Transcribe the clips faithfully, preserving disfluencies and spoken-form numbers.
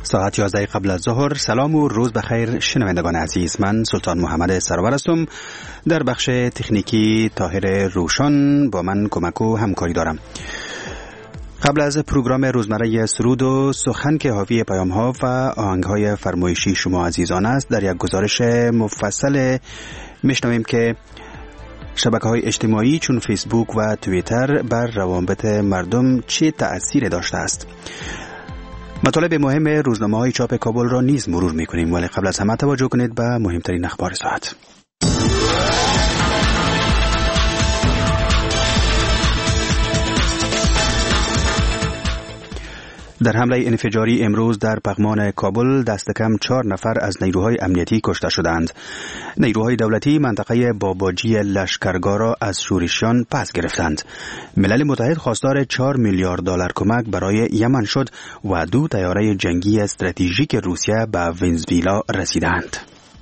ساعت یازده قبل از ظهر. سلام و روز بخیر شنوندگان عزیز، من سلطان محمد سرور هستم. در بخش تکنیکی طاهر روشن با من کمک و همکاری دارم. قبل از پروگرام روزمره سرود و سخن که حاوی پیام ها و آهنگ های فرمایشی شما عزیزان است، در یک گزارش مفصل میشنویم که شبکه‌های اجتماعی چون فیسبوک و توییتر بر روابط مردم چه تأثیر داشته است. مطالب مهم روزنامه‌های چاپ کابل را نیز مرور می‌کنیم، ولی قبل از همه توجه کنید به مهمترین اخبار ساعت. در حمله انفجاری امروز در پغمان کابل دست کم چهار نفر از نیروهای امنیتی کشته شدند. نیروهای دولتی منطقه باباجی لشکرگاه را از شورشیان پس گرفتند. ملل متحد خواستار چهار میلیارد دلار کمک برای یمن شد و دو طیاره جنگی استراتژیک روسیه به ونزوئلا رسیدند.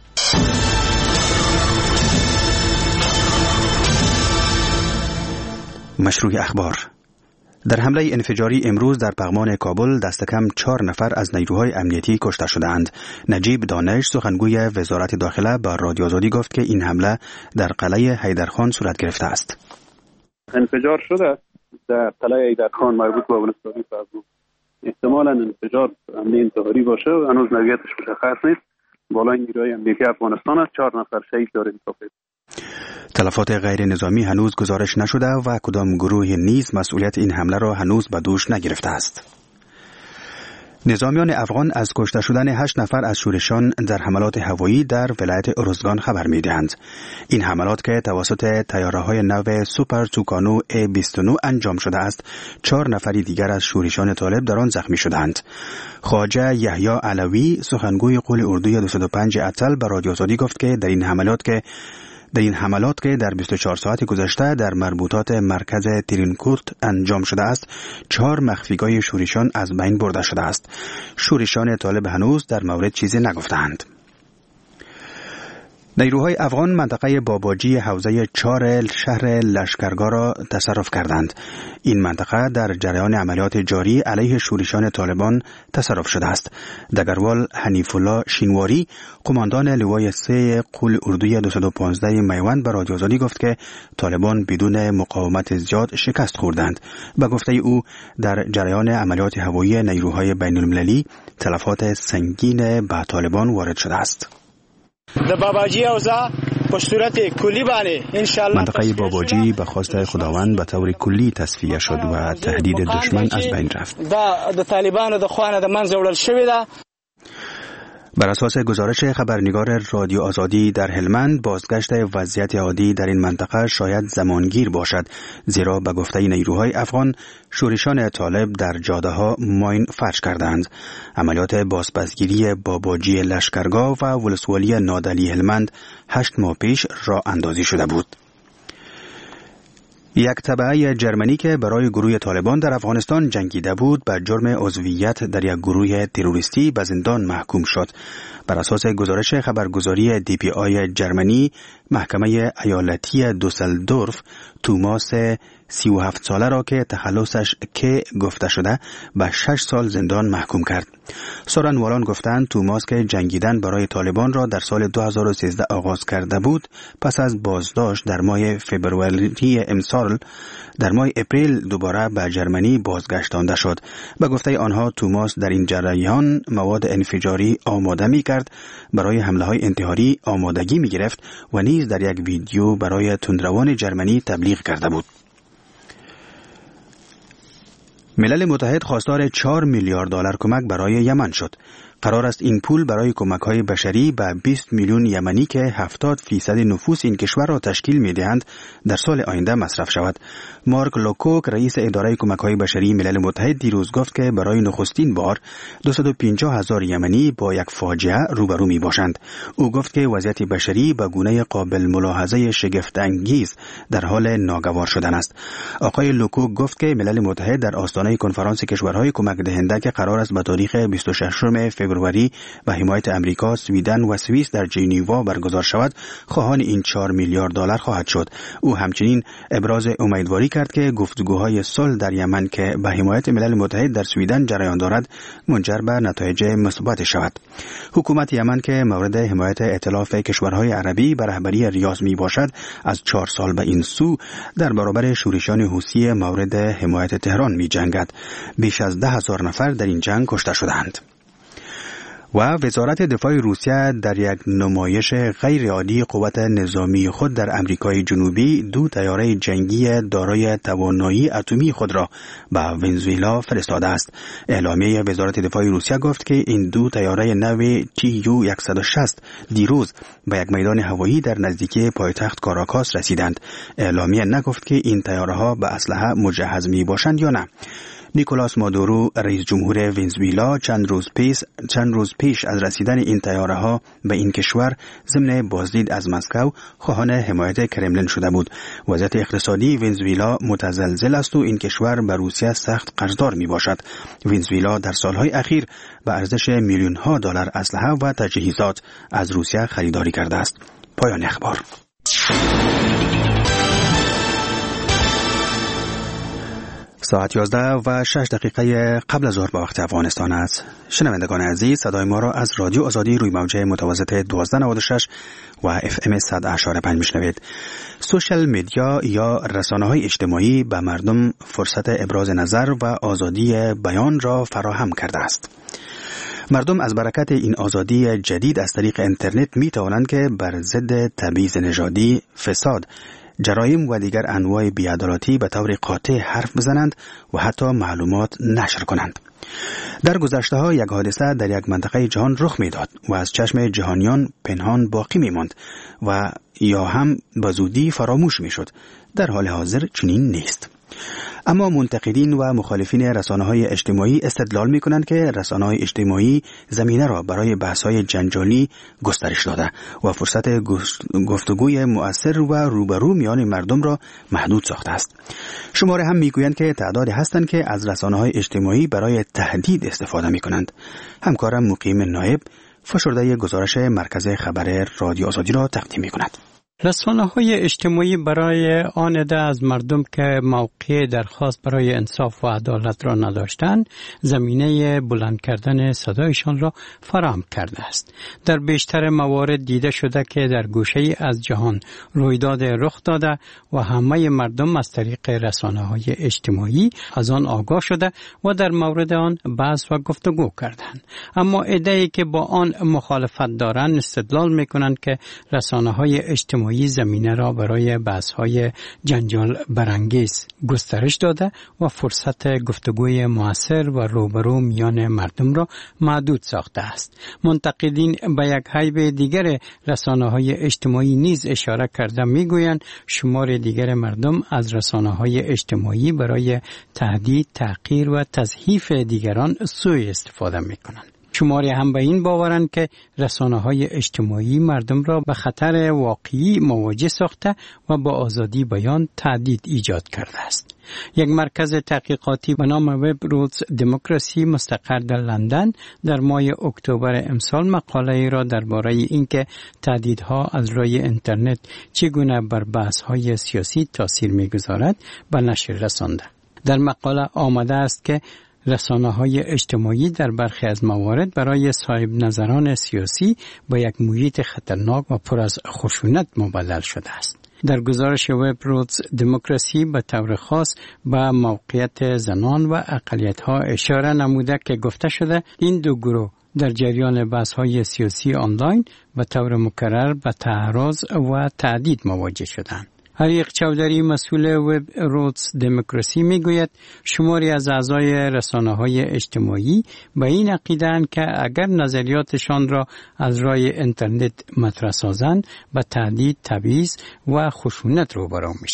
مشروع اخبار. در حمله انفجاری امروز در پغمان کابل دست کم چهار نفر از نیروهای امنیتی کشته شدند. نجیب دانش سخنگوی وزارت داخله به رادیو آزادی گفت که این حمله در قلعه حیدرخان صورت گرفته است. انفجار شده در قلعه حیدرخان مربوط به ولسوالی فضل. احتمالاً انفجار حمله انتحاری باشه و هنوز نوعیتش مشخص نیست. بالای نیروهای امنیتی افغانستان است. چهار نفر شهید داره می‌تافید. تلفات غیر نظامی هنوز گزارش نشده و کدام گروه نیز مسئولیت این حمله را هنوز به دوش نگرفته است. نظامیان افغان از کشته شدن هشت نفر از شورشیان در حملات هوایی در ولایت ارزگان خبر می‌دهند. این حملات که توسط طیاره‌های نو سوپر توکانو ای بیست و نه انجام شده است، چهار نفری دیگر از شورشیان طالب در آن زخمی شدند. خواجه یحیی علوی سخنگوی قول اردوی دویست و پنج اتل به رادیو آزادی گفت که در این حملات که در این حملات که در بیست و چهار ساعت گذشته در مربوطات مرکز ترینکورت انجام شده است، چهار مخفیگاه شورشیان از بین برده شده است. شورشیان طالب هنوز در مورد چیزی نگفتند. نیروهای افغان منطقه باباجی حوزه چهار شهر لشکرگاه را تصرف کردند. این منطقه در جریان عملیات جاری علیه شورشیان طالبان تصرف شده است. دگروال حنیف الله شینواری قماندان لوای سه قول اردوی دویست و پانزده میوند به رادیو آزادی گفت که طالبان بدون مقاومت زیاد شکست خوردند. به گفته او در جریان عملیات هوایی نیروهای بین المللی تلفات سنگین به طالبان وارد شده است. د باباجی اوزا په صورت کلی باندې ان شاء الله منطقه باباجی به خواست خداوند به طور کلی تصفیه شد و تهدید دشمن از بین رفت. دا د طالبانو د خوانه د منځ وړل شوی ده. بر اساس گزارش خبرنگار رادیو آزادی در هلمند، بازگشت وضعیت عادی در این منطقه شاید زمانگیر باشد، زیرا به گفته نیروهای افغان شورشیان طالب در جاده ها ماین فرش کردند. عملیات بازپسگیری باباجی لشکرگاه و ولسوالی نادعلی هلمند هشت ماه پیش راه اندازی شده بود. یک تبعه جرمنی که برای گروه طالبان در افغانستان جنگیده بود به جرم عضویت در یک گروه تروریستی به زندان محکوم شد. بر اساس گزارش خبرگزاری دی پی آی جرمنی، محکمه ایالتی دوسلدورف توماس سی و هفت ساله را که تخلصش که گفته شده به شش سال زندان محکوم کرد. سخنوران گفتند توماس که جنگیدن برای طالبان را در سال دو هزار و سیزده آغاز کرده بود، پس از بازداشت در ماه فوریه امسال در ماه اپریل دوباره به جرمنی بازگشتانده شد. به گفته آنها توماس در این جریان مواد انفجاری آماده می کرد، برای حمله های انتحاری آمادگی می گرفت و نیز در یک ویدیو برای تندروان جرمنی تبلیغ کرده بود. ملل متحد خواستار چهار میلیارد دلار کمک برای یمن شد. قرار است این پول برای کمک‌های بشری به بیست میلیون یمنی که هفتاد فیصد نفوس این کشور را تشکیل می‌دهند در سال آینده مصرف شود. مارک لوکوک رئیس اداره کمک‌های بشری ملل متحد دیروز گفت که برای نخستین بار دویست و پنجاه هزار یمنی با یک فاجعه روبرو می‌باشند. او گفت که وضعیت بشری به گونه قابل ملاحظه شگفت‌انگیز در حال ناگوار شدن است. آقای لوکوک گفت که ملل متحد در آستانه کنفرانس کشورهای کمک دهنده که قرار است به تاریخ بیست و ششم فوریه به حمایت امریکا، سویدن و سوئیس در ژنو برگزار شود، خواهان این چهار میلیارد دلار خواهد شد. او همچنین ابراز امیدواری کرد که گفتگوهای صلح در یمن که به حمایت ملل متحد در سویدن جریان دارد منجر به نتایج مثبت شود. حکومت یمن که مورد حمایت ائتلاف کشورهای عربی به رهبری ریاض می باشد، از چهار سال به این سو در برابر شورشیان حوثی مورد حمایت تهران می جنگد. بیش از ده هزار نفر در این جنگ کشته شدند. و وزارت دفاع روسیه در یک نمایش غیر عادی قوت نظامی خود در امریکای جنوبی دو طیاره جنگی دارای توانایی اتمی خود را به ونزوئلا فرستاده است. اعلامیه وزارت دفاع روسیه گفت که این دو طیاره نو تی یو صد و شصت دیروز به یک میدان هوایی در نزدیکی پایتخت کاراکاس رسیدند. اعلامیه نگفت که این طیاره‌ها به اسلحه مجهز می باشند یا نه. نیکولاس مادورو، رئیس جمهور ونزوئلا، چند روز پیش چند روز پیش از رسیدن این طیاره‌ها به این کشور ضمن بازدید از مسکو خواهان حمایت کرملین شده بود. وضعیت اقتصادی ونزوئلا متزلزل است و این کشور به روسیه سخت قرضدار می باشد. ونزوئلا در سالهای اخیر به ارزش میلیون ها دلار اسلحه و تجهیزات از روسیه خریداری کرده است. پایان اخبار. ساعت یازده و شش دقیقه قبل از ظهر به وقت افغانستان است. شنوندگان عزیز، صدای ما را از رادیو آزادی روی موج متوسط دوازده نود و شش و اف ام صد و پنج میشنوید. سوشال میدیا یا رسانه‌های اجتماعی به مردم فرصت ابراز نظر و آزادی بیان را فراهم کرده است. مردم از برکت این آزادی جدید از طریق اینترنت می توانند که بر ضد تبعیض نژادی، فساد، جرایم و دیگر انواع بی‌عدالتی به طور قاطع حرف بزنند و حتی معلومات نشر کنند. در گذشته ها یک حادثه در یک منطقه جهان رخ می داد و از چشم جهانیان پنهان باقی می ماند و یا هم به زودی فراموش می شد. در حال حاضر چنین نیست. اما منتقدین و مخالفین رسانه‌های اجتماعی استدلال می‌کنند که رسانه‌های اجتماعی زمینه را برای بحث‌های جنجالی گسترش داده و فرصت گفتگوی مؤثر و روبرو میان مردم را محدود ساخته است. شماره هم می‌گویند که تعدادی هستند که از رسانه‌های اجتماعی برای تهدید استفاده می‌کنند. همکارم مقیم نایب فشرده گزارش مرکز خبر رادیو آزادی را تقدیم می‌کند. رسانه‌های اجتماعی برای آن عده از مردم که موقع درخواست برای انصاف و عدالت را نداشتند، زمینه بلند کردن صدایشان را فراهم کرده است. در بیشتر موارد دیده شده که در گوشه‌ای از جهان رویداد رخ داده و همه مردم از طریق رسانه‌های اجتماعی از آن آگاه شده و در مورد آن بحث و گفتگو کردند. اما عده‌ای که با آن مخالفت دارند استدلال می‌کنند که رسانه‌های اجتماعی زمینه را برای بحث‌های جنجال برانگیز گسترش داده و فرصت گفتگوی مؤثر و روبرو میان مردم را محدود ساخته است. منتقدین به یک حیب دیگر رسانه‌های اجتماعی نیز اشاره کرده میگویند شمار دیگر مردم از رسانه‌های اجتماعی برای تهدید، تحقیر و تضعیف دیگران سوء استفاده میکنند. شماری هم به این باورند که رسانه‌های اجتماعی مردم را به خطر واقعی مواجه ساخته و با آزادی بیان تهدید ایجاد کرده است. یک مرکز تحقیقاتی به نام وب رودز دموکراسی مستقر در لندن در ماه اکتبر امسال مقاله را درباره اینکه تهدیدها از راه اینترنت چگونه بر بحث‌های سیاسی تاثیر می‌گذارد به نشر رسانده. در مقاله آمده است که رسانه‌های اجتماعی در برخی از موارد برای صاحب نظران سیاسی با یک محیط خطرناک و پر از خشونت مبدل شده است. در گزارش وب رودز دموکراسی به طور خاص به موقعیت زنان و اقلیت‌ها اشاره نموده که گفته شده این دو گروه در جریان بحث‌های سیاسی آنلاین به طور مکرر به تعرض و تهدید مواجه شدند. حریق چودری مسئول وب رودز دموکراسی میگوید شماری از اعضای رسانه‌های اجتماعی به این عقیده‌اند که اگر نظریاتشان را از راه اینترنت مطرح سازند به تهدید، تبعیض و خشونت روبرو میشوند.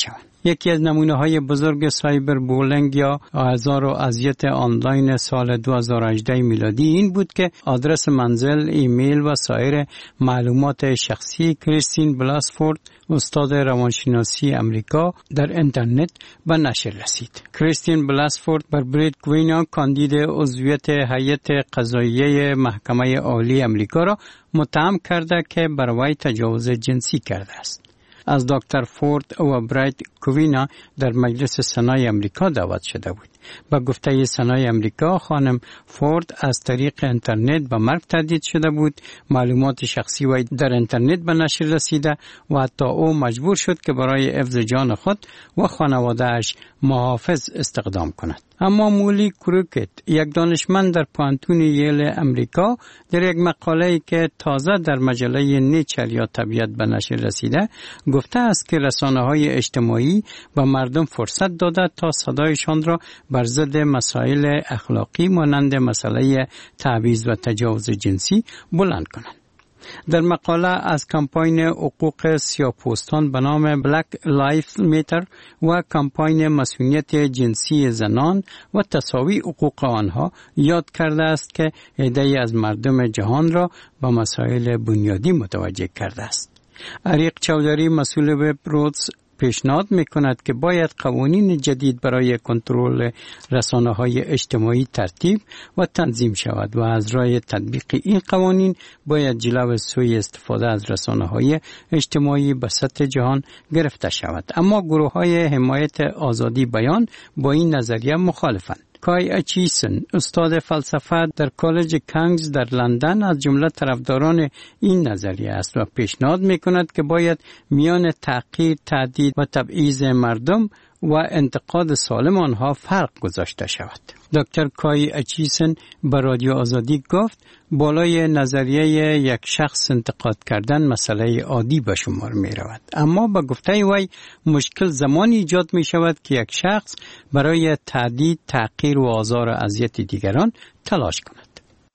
یکی از نمونه های بزرگ سایبر بولینگ یا آزار و اذیت آنلاین سال دو هزار و هجده میلادی این بود که آدرس منزل، ایمیل و سایر معلومات شخصی کریستین بلاسفورد، استاد روانشناسی امریکا، در اینترنت به نشر رسید. کریستین بلاسفورد بر بریت کوینا، کاندید عضویت هیئت قضاییه محکمه عالی امریکا را متهم کرده که بر وی تجاوز جنسی کرده است. از دکتر فورد و برایت کوینا در مجلس سنای امریکا دعوت شده بود. با گفته سنای امریکا، خانم فورد از طریق اینترنت به مرگ تهدید شده بود. معلومات شخصی وی در اینترنت به نشر رسیده و حتی او مجبور شد که برای حفظ جان خود و خانواده‌اش محافظ استخدام کند. اما مولی کروکت، یک دانشمند در پانتون ییل امریکا، در یک مقاله‌ای که تازه در مجله نیچر یا طبیعت به نشر رسیده، گفته است که رسانه‌های اجتماعی به مردم فرصت داده تا صدایشان را بر ضد مسائل اخلاقی مانند مسئله تبعیض و تجاوز جنسی بلند کنند. در مقاله از کمپاین حقوق سیاه‌پوستان به نام بلک لایفز میتر و کمپاین مسئولیت جنسی زنان و تساوی حقوق آنها یاد کرده است که عده‌ای از مردم جهان را به مسائل بنیادی متوجه کرده است. عریق چودری، مسئول وب رودز، پیشنهاد میکند که باید قوانین جدید برای کنترل رسانه‌های اجتماعی ترتیب و تنظیم شود و از راه تطبیق این قوانین باید جلو سوی استفاده از رسانه‌های اجتماعی به سطح جهان گرفته شود. اما گروه‌های حمایت آزادی بیان با این نظریه مخالفند. کای اچیسن، استاد فلسفه در کالج کانگز در لندن، از جمله طرفداران این نظریه است و پیشنهاد می‌کند که باید میان تحقیر، تهدید و تبعیض مردم و انتقاد سالم آنها فرق گذاشته شود. دکتر کای اچیسن به رادیو آزادی گفت بالای نظریه یک شخص انتقاد کردن مسئله عادی به شمار می رود. اما با گفته وی مشکل زمانی ایجاد می شود که یک شخص برای تهدید، تحقیر و آزار و اذیت دیگران تلاش کند.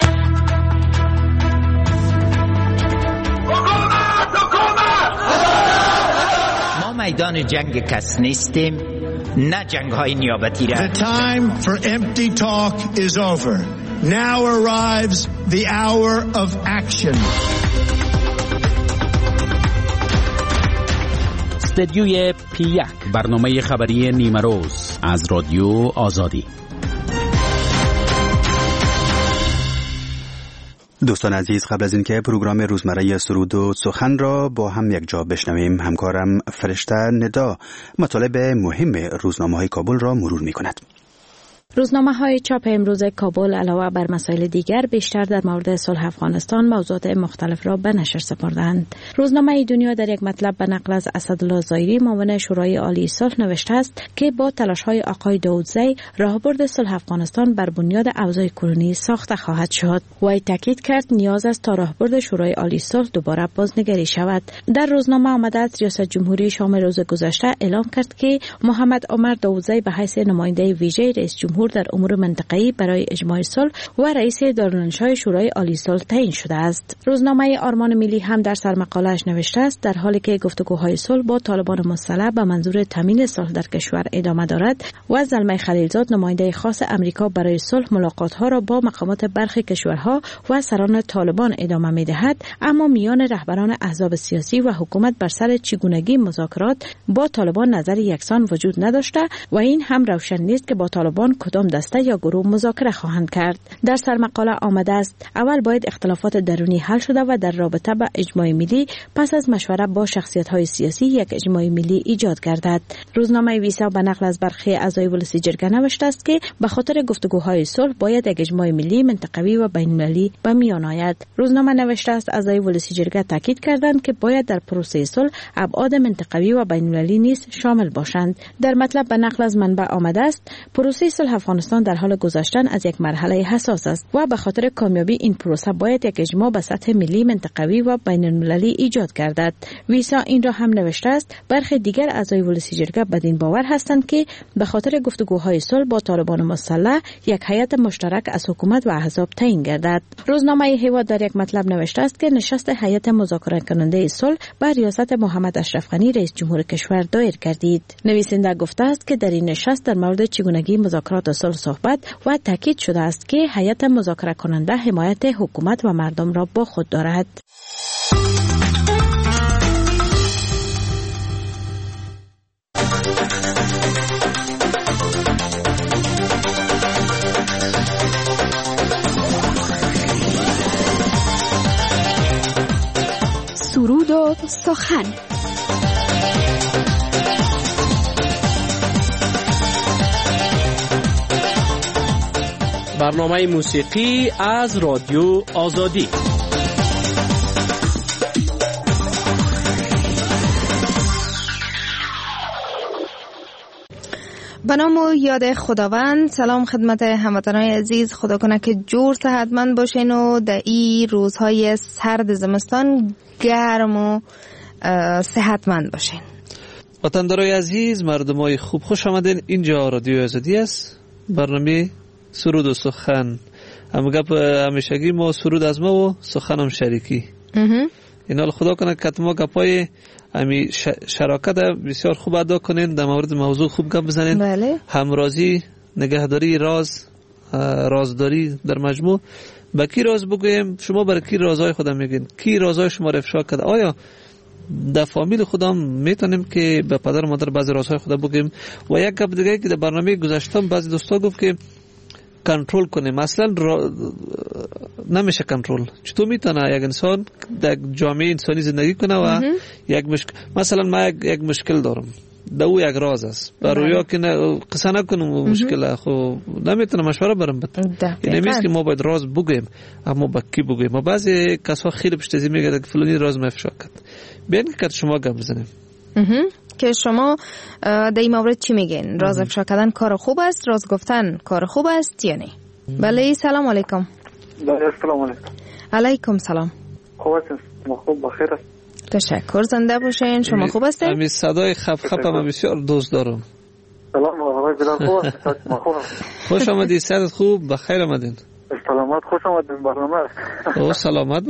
ما میدان جنگ کس نیستیم، نه جنگ های نیابتی را. The time for empty talk is over. Now arrives the hour of action. استدیوی پی یک، برنامه خبری نیمه روز از رادیو آزادی. دوستان عزیز، قبل از اینکه پروگرام روزمره سرود و سخن را با هم یک جا بشنویم، همکارم فرشته ندا مطالب مهم روزنامه‌های کابل را مرور می‌کند. روزنامه های چاپ امروز کابل علاوه بر مسائل دیگر بیشتر در مورد صلح افغانستان موضوعات مختلف را به نشر سپردند. روزنامه دنیا در یک مطلب به نقل از اسدالله ظاهری، معاون شورای عالی صلح، نوشته است که با تلاش های آقای داودزی راهبرد صلح افغانستان بر بنیاد اوضاع کنونی ساخته خواهد شد. وی تاکید کرد نیاز است تا راهبرد شورای عالی صلح دوباره بازنگری شود. در روزنامه آمده است ریاست جمهوری شام روز گذشته اعلام کرد که محمد عمر داودزی به حیث نماینده ویژه رئیس جمهور در امور منطقه‌ای برای اجماع صلح و رئیس دارالانشای شورای عالی صلح تعیین شده است. روزنامه آرمان ملی هم در سرمقاله‌اش نوشته است در حالی که گفتگوهای صلح با طالبان مسلح به منظور تامین صلح در کشور ادامه دارد و زلمه خلیلزاد، نماینده خاص امریکا برای صلح، ملاقات‌ها را با مقامات برخی کشورها و سران طالبان ادامه می‌دهد، اما میان رهبران احزاب سیاسی و حکومت بر سر چگونگی مذاکرات با طالبان نظر یکسان وجود نداشته و این هم روشن نیست که با طالبان کدام دسته یا گروه مذاکره خواهند کرد. در سرمقاله آمده است اول باید اختلافات درونی حل شده و در رابطه با اجماع ملی پس از مشوره با شخصیت‌های سیاسی یک اجماع ملی ایجاد گردد. روزنامه ویسا به نقل از برخی اعضای ولسی جرگه نوشته است که به خاطر گفتگوهای صلح باید یک اجماع ملی، منطقوی و بین‌المللی به میان آید. روزنامه نوشته است اعضای ولسی جرگه تاکید کردند که باید در پروسه صلح ابعاد منطقوی و بین‌المللی نیز شامل باشند. در مطلب به نقل از منبع آمده است پروسه صلح افغانستان در حال گذشتن از یک مرحله حساس است و به خاطر کامیابی این پروسه باید یک اجماع به سطح ملی، منطقوی و بین المللی ایجاد گردد. ویسا این را هم نوشته است برخی دیگر اعضای ولسی جرگه بدین باور هستند که به خاطر گفتگوهای صلح با طالبان مسلح یک هیئت مشترک از حکومت و احزاب تعیین گردد. روزنامه هیواد در یک مطلب نوشته است که نشست هیئت مذاکره کننده صلح بر ریاست محمد اشرف غنی رئیس جمهور کشور دایر گردید. نویسنده گفته است که در این نشست در مورد چگونگی مذاکرات صلح صحبت و تاکید شده است که هیئت مذاکره کننده حمایت حکومت و مردم را با خود دارد. سرود و سخن. برنامه موسیقی از رادیو آزادی. به نام و یاد خداوند. سلام خدمت هموطنان عزیز، خدا کنه که جور صحتمند باشین و در این روزهای سرد زمستان گرم و صحتمند باشین. وطندارای عزیز، مردمای خوب، خوش آمدین. اینجا رادیو آزادی است، برنامه سرود و سخن. هم گپ همیشگی ما سرود از ما و سخن هم شریکی. اینال خدا کنه که ما گپای امی شراکت بسیار خوب ادا کنین، در مورد موضوع خوب گپ بزنین. بله. همرازی، نگهداری راز، رازداری در مجموع. با کی راز بگویم؟ شما برای کی رازهای خودم میگین؟ کی رازهای شما را افشا کرده؟ آیا در فامیل خودم میتونیم که به پدر و مادر بعضی رازهای خودم بگیم؟ و یک گپ دیگه که در برنامه گذشتم بعضی دوستا گفت که کنترل کنیم. اصلا را... نمیشه کنترل. چطور میتونه یک انسان در جامعه انسانی زندگی کنه و یک مشکل، مثلا ما یک, یک مشکل دارم، در او یک راز است، برای که نه... قصه نکنم مشکل، خب نمیتونه مشوره برم بده. این نیست که ما باید راز بگویم، اما با کی بگویم؟ ما بعضی کسا خیلی پشتزی میگه که فلانی راز مفشا کرد. بیان که شما گپ بزنیم که شما در این مورد چی میگین؟ راز افشا کردن کار خوب است؟ راز گفتن کار خوب است یا نه؟ بله. سلام علیکم. بله سلام علیکم. علیکم سلام. خوب هستین؟ ما خوب بخیر است. تشکر. زنده باشین. شما خوب هستین؟ امی صدای خف خف هم بسیار دوست دارم. سلام آقای بلال، خوب هستین؟ ما خوب هستیم. خوش آمدید. صحت خوب؟ بخیر آمدین. سلامت. خوش آمدین برنامه. او سلامت.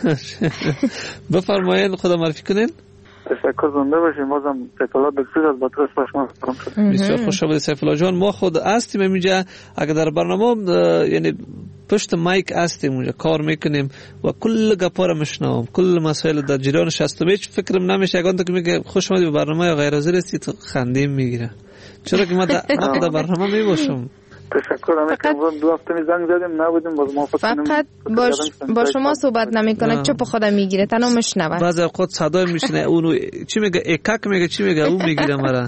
بفرمایید، خدا معرفی کنین. تشکر. زنده باشیم. بازم سیف الله بسیار از بطرس باشم. بسیار خوش آمدید سیف الله جان. ما خود هستیم اینجا، اگر در برنامه یعنی پشت مایک هستیم اونجا کار میکنیم و کل گپا رو میشنوم، کل مسائل در جریان هستم. هیچ فکرم نمیشه اگه که میگه خوش آمدید به برنامه یا غیر حاضر هستی تو خندیم میگیره، چرا که من در برنامه میباشم. تشکر. همه که دو هفته زنگ زدیم نبودیم، باز ما فقط باش با شما صحبت نمیکنه، چپ خودم میگیره، تنو میشنوه. بعضی اوقات صدای میشنه اونو چی میگه، اکک میگه، چی میگه، اون میگیره مرا.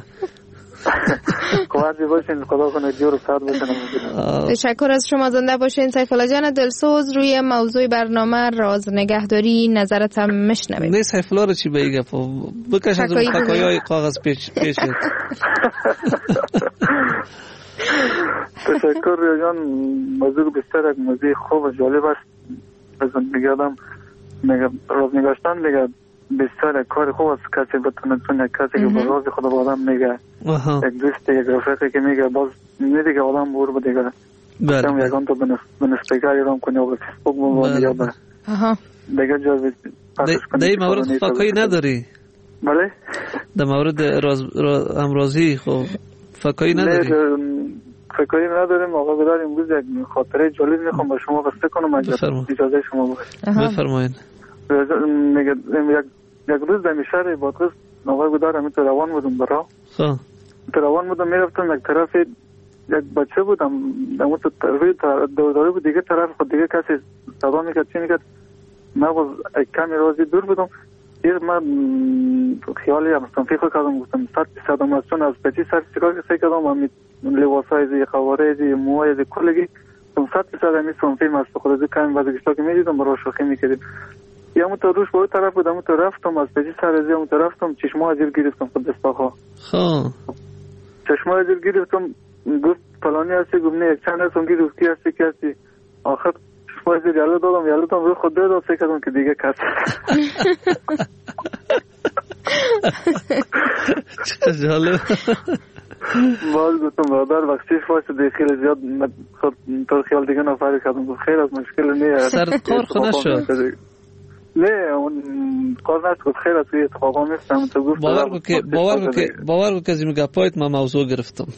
قوادی باشین، خدا کنه جور صحت باشین. تشکر از شما. زنده باشین سیف الله جان دلسوز. روی موضوع برنامه راز نگهداری نظرت هم میشنویم. نه سیف الله رو چی بگه، بکش از اون پکایای کاغذ پیچ پیچ. تشکر ریاضان. موضوع بسیار یک موضوع خوب و جالب است. بزن میگم میگم راز نگاشتن میگه بسیار کار خوب است. کسی بتونه چون کسی که با راز خدا با آدم میگه، یک دوست یک رفیقی که میگه باز میگه آدم بور بده دیگه. بله. یکان تو بنسپیکر ایران کنی و به فیسبوک مو یا به دیگه جا پاسش کنی. در این مورد فکایی نداری؟ بله. در مورد راز امروزی خب فکایی نداری؟ فکری نداریم. آقا بدار امروز یک خاطره جالب میخوام با شما قصه کنم اگر اجازه شما باشه. بفرمایید. میگه یک یک روز در شهر بادغیس آقا بدار همین تو روان بودم برا. خب. تو روان بودم میرفتم یک طرف یک بچه بودم اما تو طرف دورداری بود دیگه طرف خود دیگه کسی صدا میکرد چی میکرد. من باز کمی رازی دور بودم. یه من خیالی هم فکر کردم گفتم صد صد مسون از پتی سر سیگار که کردم من لباسای زی خواره زی موهای زی کلگی تم صد صد می سون فیلم است خود از کمی بعد گشتا که میدیدم برای شوخی میکردیم. یا مت روش به طرف بودم تو رفتم از پتی سر زی مت رفتم چشمه ازیر گرفتم خود دستاها. خب چشمه ازیر گرفتم گفت فلانی هستی گفت نه یک چند هست اونگی دوستی هستی که هستی آخر شفایز یاله دادم یاله دادم روی خود دادم فکر کردم که دیگه کس چه جالب. باز گفتم برادر بخشیش باشه دیگه خیلی زیاد خود طور خیال دیگه نفری کردم گفت خیر از مشکل نیه سر کار خونه شد نه اون کار نشد گفت خیر از توی اتخابا میفتم تو گفت باور کو که باور کو که باور کو که از این گپایت من موضوع گرفتم.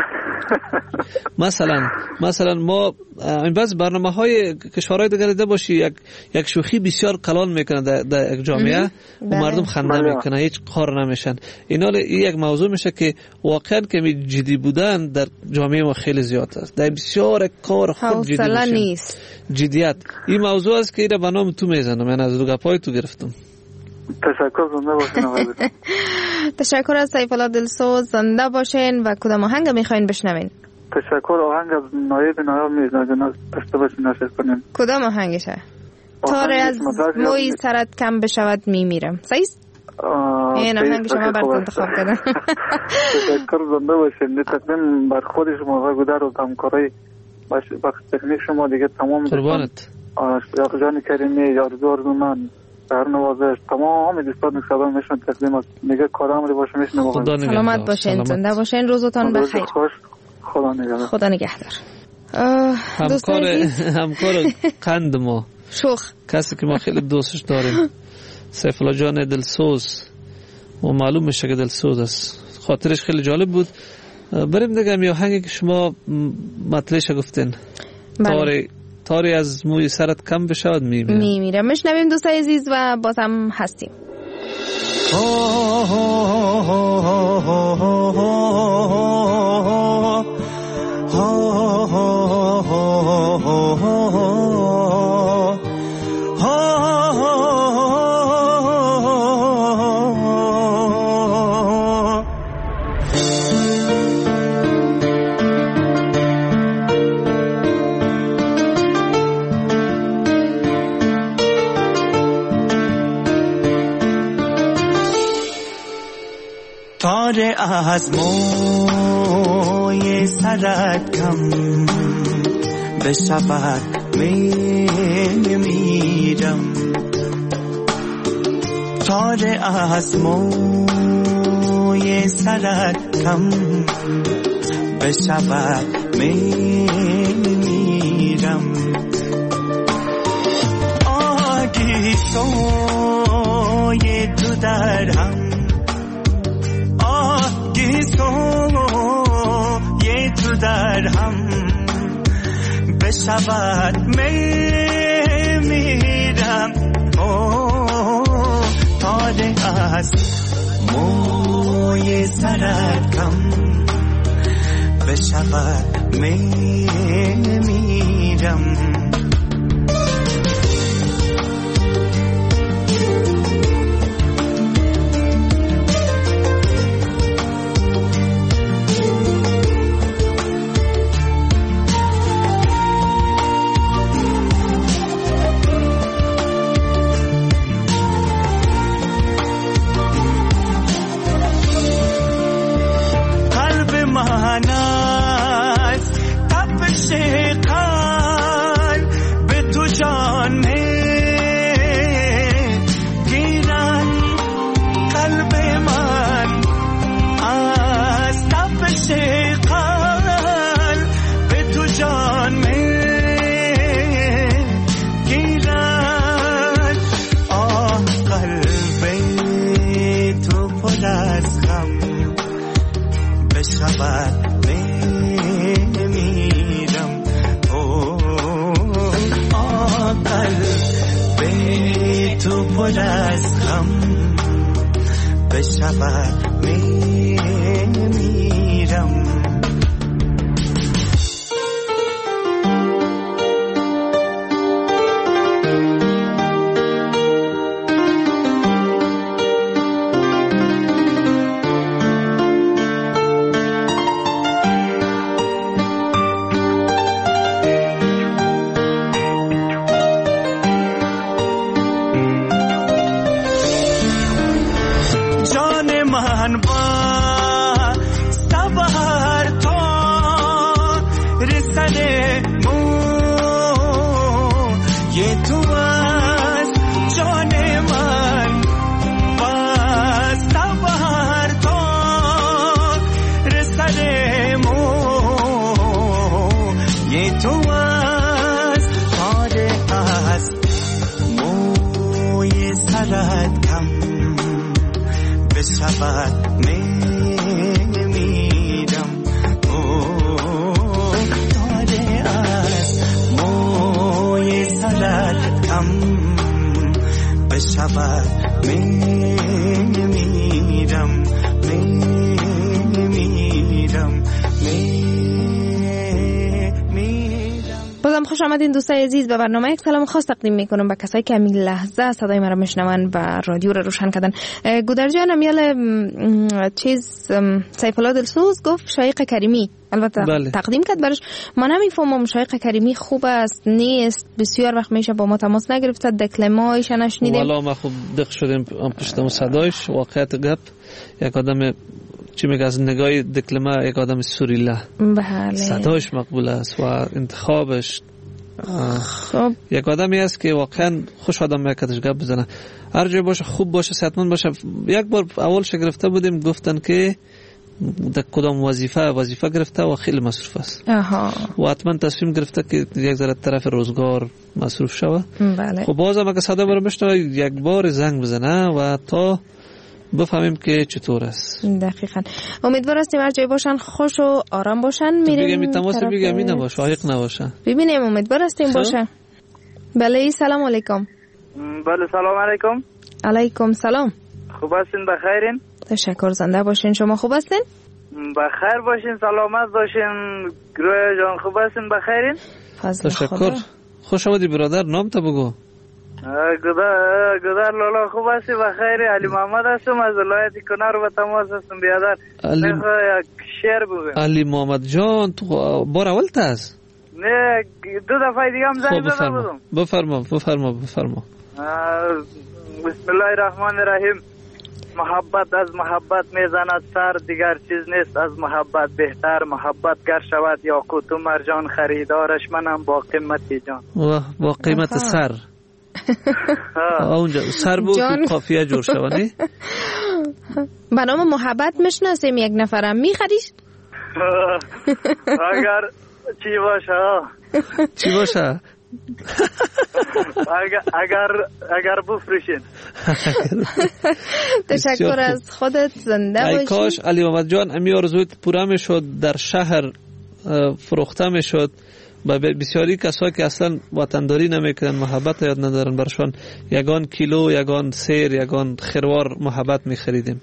مثلا مثلا ما این بعض برنامه‌های کشورهای دیگر دیده باشی یک یک شوخی بسیار کلان میکنه در, در یک جامعه و مردم خنده میکنه هیچ کار نمیشن. اینا این یک موضوع میشه که واقعا که جدی بودن در جامعه ما خیلی زیاد است. در بسیار کار خود جدی نیست. جدیت این موضوع است که اینا به نام تو میزنم. من از دو گپای تو گرفتم. تشکر زنده باشین. تشکر از سیف الله دلسوز. زنده باشین. و کدام آهنگ میخواین بشنوین؟ تشکر آهنگ از نایب نایب میزنه داشته باشین نشست کنین. کدام آهنگشه؟ تار از موی سرت کم بشود میمیرم. صحیح است؟ این آهنگ شما برات انتخاب کردم. تشکر زنده باشین. تقدیم بر خود شما و گودر و همکارای بخش تکنیک شما دیگه تمام قربانت. یاقجان کریمی یارزو آرزومن در نوازش تمام دوستان خدمت میشن تقدیم است. میگه کارام رو باشه میشنه واقعا. سلامت باشین. زنده باشین. روزتون بخیر. خدا نگهدار. خدا نگهدار. همکار همکار قند ما شوخ کسی که ما خیلی دوستش داریم سیف الله جان دلسوز و معلوم میشه که دلسوز است. خاطرش خیلی جالب بود. بریم دیگه می آهنگی که شما مطلعش گفتین تاری تاری از موی سرت کم بشود میمیرم میمیرم. میشنویم دوستای عزیز و باز هم هستیم. تار از موی سرت کم بشود میمیرم. تار از موی سرت کم بشود میمیرم. آگی سوی تو در هم سوی تو در هم بشود میمیرم. تار از موی سرت کم بشود میمیرم. من با سبر تا بشود میمیرم داره از موی سرت کم بشود میمیرم میمیرم بازم خوش آمدین دوستای عزیز به برنامه. یک سلام خاص تقدیم میکنم به کسایی که همین لحظه صدای مرا میشنون و رادیو رو روشن کردن. گودر جان امیال چیز سیف الله دلسوز گفت شایق کریمی البته بله. تقدیم کرد برش. ما نمیفهمم شایق کریمی خوب است نیست، بسیار وقت میشه با ما تماس نگرفته، دکلمایش نشنیدیم. والا ما خوب دق شدیم پشتم صدایش. واقعیت گپ یک آدم چی میگه از نگاه دکلمه یک آدم سوریله. بله. صدایش مقبول است و انتخابش خب. یک آدمی است که واقعا خوش آدم میکردش گپ بزنه، هر جای باشه خوب باشه صحتمند باشه. یک بار اولش گرفته بودیم گفتن که در کدام وظیفه وظیفه گرفته و خیلی مصروف است. آها. و حتما تصمیم گرفته که یک ذره طرف روزگار مصروف شوه. بله. خب بازم اگه صدا برو بشنوه یک بار زنگ بزنه و تا بفهمیم که چطور است. دقیقاً. امیدوار هستیم هر جای باشن خوش و آرام باشن. میریم بگم این تماس بگم این نباشه شایق نباشه. ببینیم امیدوار هستیم باشه. بله سلام علیکم. بله سلام علیکم. علیکم سلام. خوب هستین بخیرین؟ تشکر زنده باشین. شما خوب هستین؟ بخیر باشین سلامت باشین. گروه جان خوب هستین بخیرین؟ تشکر. خوش آمدی برادر. نام تا بگو. گدار گدار لالا خوب هستی بخیری؟ علی محمد هستم از ولایت کنر و تماس هستم بیادر. علی... یک شعر بگویم. علی محمد جان تو بار اول تاز؟ نه دو دفعه دیگه هم زنگ زده بودم. بفرما بفرما بفرما. بسم الله الرحمن الرحیم. محبت از محبت میزند سر، دیگر چیز نیست از محبت بهتر. محبت گر شود یاقوت و مرجان، خریدارش منم با قیمت جان. با قیمت سر. اونجا سر بود که قافیه جور شوانی. به نام محبت میشناسیم یک نفرم میخریش؟ اگر چی باشه چی باشه اگر اگر اگر بفروشین. تشکر از خودت. زنده باشی. ای کاش علی محمد جان امی آرزویت پورا میشد، در شهر فروخته میشد. با بسیاری کسایی که اصلا وطنداری نمیکنن، محبت یاد ندارن، برشان یگان کیلو یگان سیر یگان خروار محبت میخریدیم.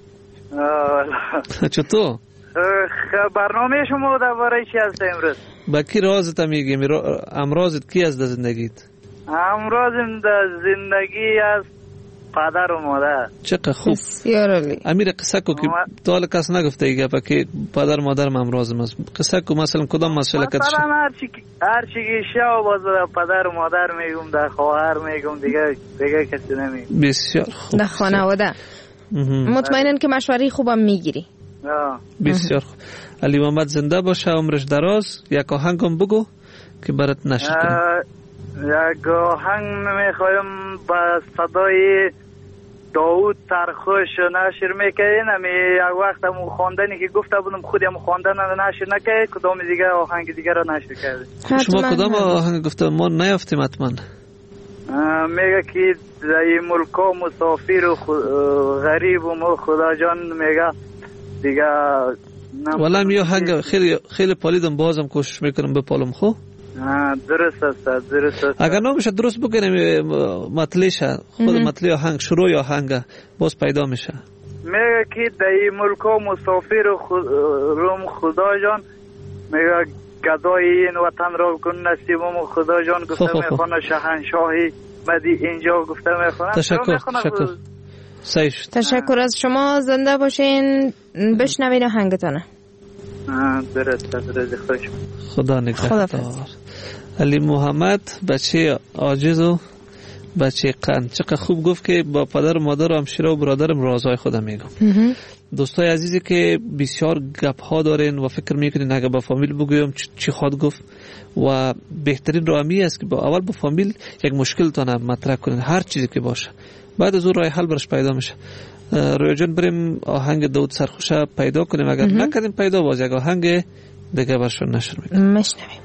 چطور؟ برنامه شما درباره چی هست امروز؟ با کی رازت میگیم؟ امراضت کی از زندگیت؟ امراضم در زندگی از پدر و مادر. چقدر خوب. بسیار عالی. امیر قصه کو که تا حالا کس نگفته ایگه پا که پدر و مادرم امراضم است. قصه کو مثلا کدام مسئله کتش؟ مثلا هر چی هر چی که شو باز پدر و مادر میگم، در خواهر میگم، دیگه دیگه کسی نمیگم. بسیار خوب. در خانواده مطمئنن که مشوره خوبم میگیری. بسیار خوب. علی محمد زنده باشه، عمرش دراز. یک آهنگم بگو که برات نشر کنم. یک آهنگ میخوایم با صدای داوود سرخوش نشر میکنین. امی یک وقت همون خواندنی که گفته بودم خودی همون خواندن نشر نکنید، کدام دیگه آهنگ دیگه را نشر کردید. شما کدام آهنگ گفته ما نیافتیم حتما؟ میگه که در ملکا مسافر و غریب و ما خدا جان میگه دیگه. والا می آهنگ خیلی خیلی پالیدم، بازم کوشش میکنم بپالم. خب درست است درست است. اگر نمیشه درست بکنیم مطلعش خود مطلع آهنگ شروع آهنگ باز پیدا میشه. میگه که در ملکا مسافر و روم خدا جان میگه گدای این وطن را کن نصیبم خدا جان. گفته میخوانه شاهنشاهی مدی اینجا گفته میخوانه. تشکر تشکر سیش. تشکر از شما. زنده باشین. بشنوین آهنگتانه. درست درست. خوش خدا نگهدار. علی محمد بچه عاجز و بچه قند. چقدر خوب گفت که با پدر و مادر و همشیره و برادرم رازهای خودم میگم. دوستای عزیزی که بسیار گپ ها دارین و فکر میکنین اگه با فامیل بگویم چی خواهد گفت، و بهترین راهی است که با اول با فامیل یک مشکل تانه مطرح کنین، هر چیزی که باشه، بعد از اون راه حل برش پیدا میشه. رویا جان بریم آهنگ داوود سرخوشه پیدا کنیم، اگر نکردیم پیدا باز یک آهنگ دیگه برشون نشر میکنیم. مشنویم.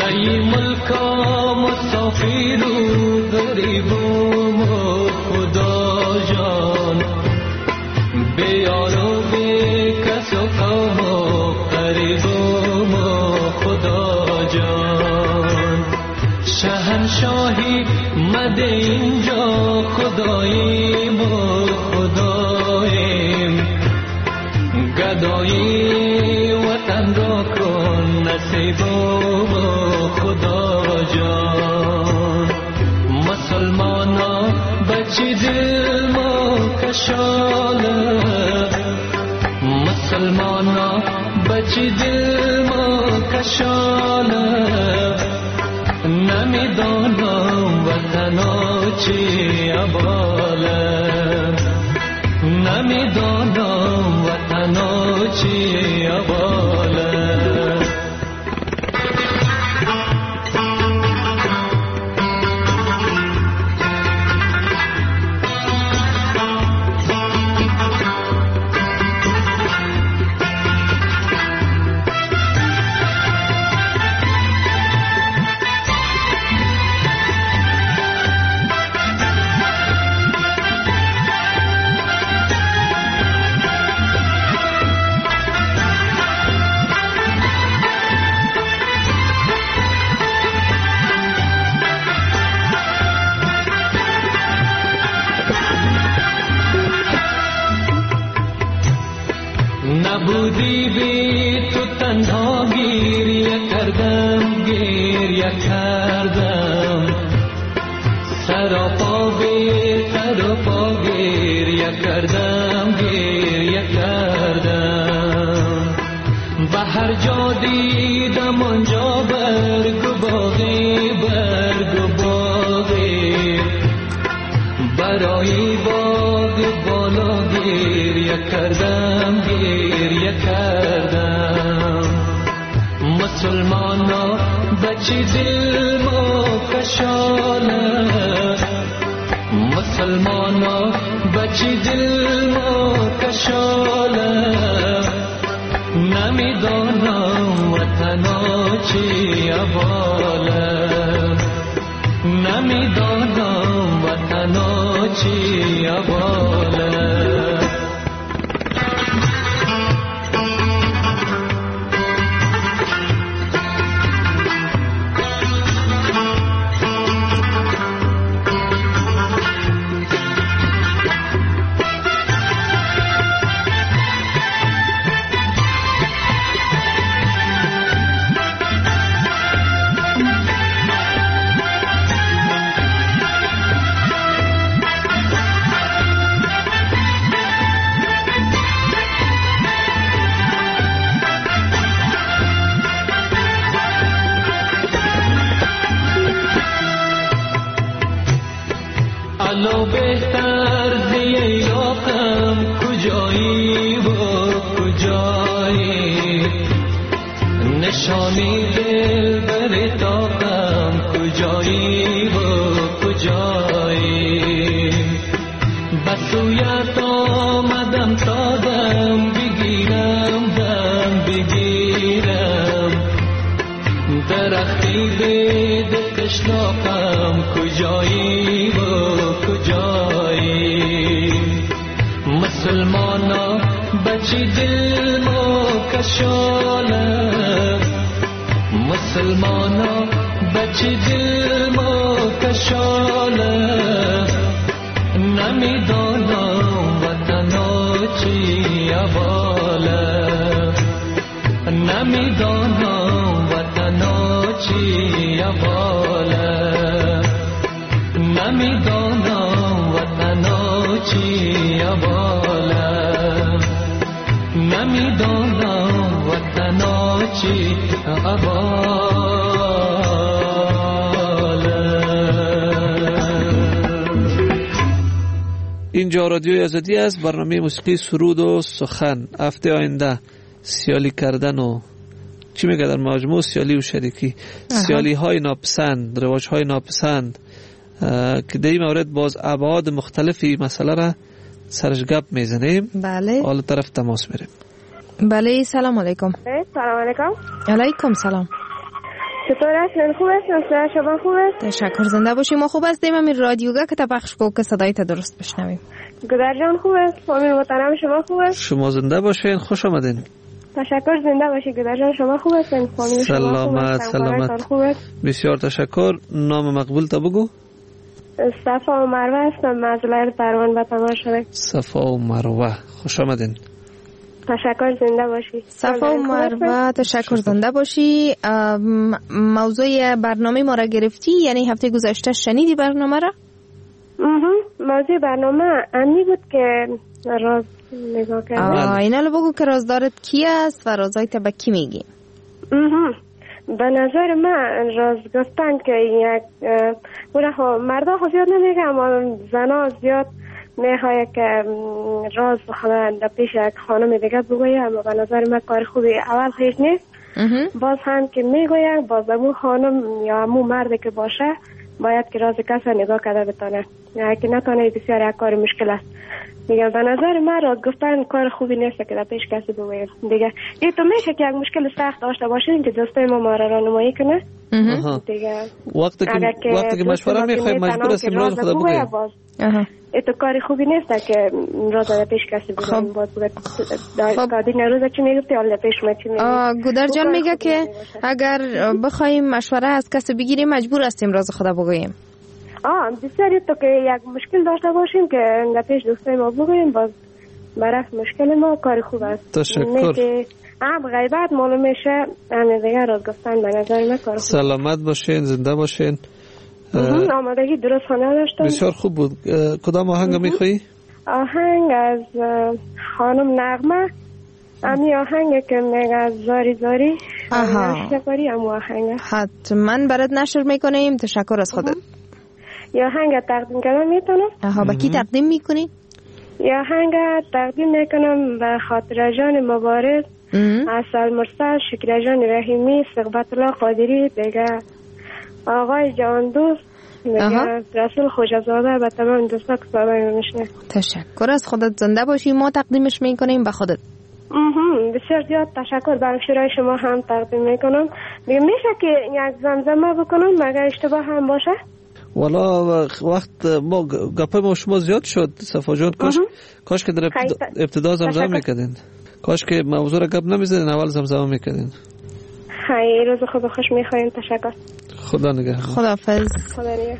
ای ملکا مسافر و غریبم و خدا جان بیار و بی کس و قوم و قریبم و خدا جان شهنشاهی مده اینجا خداییم و خداییم گدایی وطن را کن نصیب و خدا جان مسلمانا بچی دل ما کشاله مسلمانا بچی دل ما کشاله نمیدانم وطنا چی اباله نمیدانم وطنا چی اباله نبودی بی تو تنها گریه کردم گریه کردم سراپا بی سراپا گریه کردم گریه کردم به هر جا دیدم آنجا برگ و باغی برگ و باغی برای باغ بالا گریه کردم گریه کردم مسلمانا بچی دل ما کشاله مسلمانا بچی دل ما کشاله نمیدانم وطنا چی اباله نمیدانم وطنا چی اباله الو بهتر زی یاقم کجایی و کجایی نشانی دل بر تاقم کجایی و کجایی بسویت آمدم تا دم بگیرم دم بگیرم درختی بید قشلاقم کجایی و کجایی مسلمانا بچی دل ما کشاله مسلمانا بچی دل ما کشاله نمیدانم وطنا چی اباله نمیدانم وطنا چی اباله نمیدانم وطنا چی اباله نمیدانم وطنا چی اباله. اینجا رادیوی آزادی است. برنامه موسیقی سرود و سخن. هفته آینده سیالی کردن و چی میگه در مجموع سیالی و شریکی، سیالی های ناپسند، رواج های ناپسند که در این مورد باز ابعاد مختلفی مسئله را سرش گپ میزنیم. بله. حالا طرف تماس میریم. بله. سلام علیکم. سلام علیکم. علیکم سلام. چطور هستین؟ خوب هستین؟ صدا شما خوب است؟ تشکر، زنده باشی. ما خوب هستیم. همین رادیوگه که تا پخش کو که صدای تا درست بشنویم. گودر جان خوب است؟ فامیل محترم شما خوب است؟ شما زنده باشین، خوش آمدین. تشکر، زنده باشی. گودر جان شما خوب هستین؟ فامیل شما خوب است؟ سلامت سلامت. بسیار تشکر. نام مقبول تا بگو. صفا و مروه هستم، مزلر پروان به تماش شده. صفا و مروه، خوش آمدین. تشکر، زنده باشی. صفا و مروه، تشکر، زنده باشی. موضوع برنامه ما را گرفتی؟ یعنی هفته گذشته شنیدی برنامه را؟ موضوع برنامه امی بود که راز نگاه کردم. اینا رو بگو که رازدارت کی است و رازای تا به کی میگی؟ به نظر من راز گفتن که یک مردا خود زیاد نمیگه، اما زنا زیاد میخواه که راز در پیش یک خانم دیگه بگویه، اما به نظر من کار خوبی اول خیش نیست. باز هم که میگویه باز امو خانم یا امو مرد که باشه باید که راز کس نگاه کرده بتانه، یا که نتانه بسیار یک کار مشکل است. دیگه به نظر من راز گفتن کار خوبی نیست که در پیش کسی بگویه. دیگه این تو میشه که یک مشکل سخت داشته باشین که دوستای ما ما را رانمایی کنه. دیگه وقتی که وقتی که مشوره میخوای مجبور هستیم راز خدا بگوییم. ایتو کاری خوبی نیست که راز در پیش کسی بگوییم. باید بگوید دادی نروز چی میگفتی حالا پیش ما چی میگفتی. گودر جان میگه که اگر بخوایم مشوره از کسی بگیریم مجبور هستیم راز خدا بگوییم. آه بسیاری تو که یک مشکل داشته باشیم که در پیش دوستای ما بگوییم، باز برعکس مشکل ما کار خوب است. تشکر. ام غیبت معلوم میشه، همین دیگه راز گفتن به نظر من کار خوب. سلامت باشین، زنده باشین. آمادگی درست خانه داشتم. بسیار خوب بود. کدام آهنگ میخوایی؟ آهنگ از خانم نغمه، امی آهنگ که میگه زاری زاری. آها شکاری ام آهنگ حتما برات نشر میکنیم. تشکر از خودت. یا آهنگ تقدیم کردم میتونم؟ آها به کی تقدیم میکنی؟ یا آهنگ تقدیم میکنم به خاطر جان مبارز، اصل مرسل، شکر جان رحیمی، ثقبت الله قادری، دیگه آقای جان دوست، دیگه رسول خوشزاده، به تمام دوستا که صدای میشنه. تشکر از خودت، زنده باشی. ما تقدیمش میکنیم به خودت. بسیار زیاد تشکر. برای شورای شما هم تقدیم میکنم. دیگه میشه که یک زمزمه بکنم مگر اشتباه هم باشه؟ والا وقت ما گپ ما شما زیاد شد صفا جان. کاش کاش که در ابتدا زمزمه میکردین، کاش که موضوع را گپ نمیزدین، اول زمزمه میکردین. های روز خوب خوش میخوایم. تشکر. خدا نگهدار. خداحافظ. خدا نگهدار.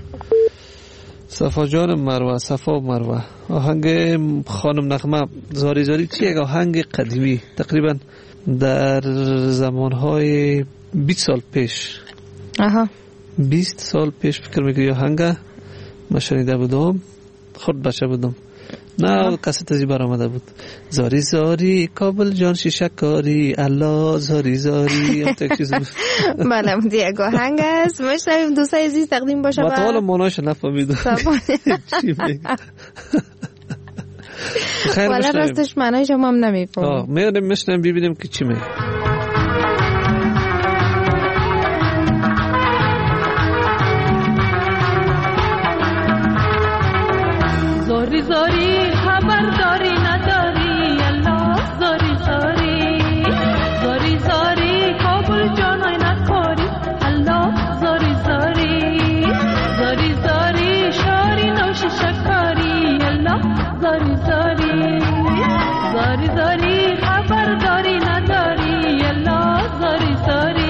صفا جان مروه، صفا و مروه. آهنگ خانم نغمه زاری زاری چیه؟ یک آهنگ قدیمی تقریبا در زمانهای بیست سال پیش. آها بیست سال پیش فکر میکنی آهنگ ما شنیده بودم، خود بچه بودم. نه کسی تازی برآمده بود. زاری زاری کابل جان شیشه کاری، الله زاری زاری. هم تا یک چیز بود. بله یک آهنگ است. مشنویم دوستای عزیز تقدیم باشه. با طوال ماناش نفهمیدم چی میگه. خیر والا راستش معنای شما هم نمیفهمم. آه میاریم مشنویم ببینیم که چی میگه. زاری زاری خبر داری نداری، الله زاری زاری زاری زاری کابل جانای نکاری، الله زاری زاری زاری زاری شاری نوش شکاری، الله زاری زاری زاری زاری خبر داری نداری، الله زاری زاری.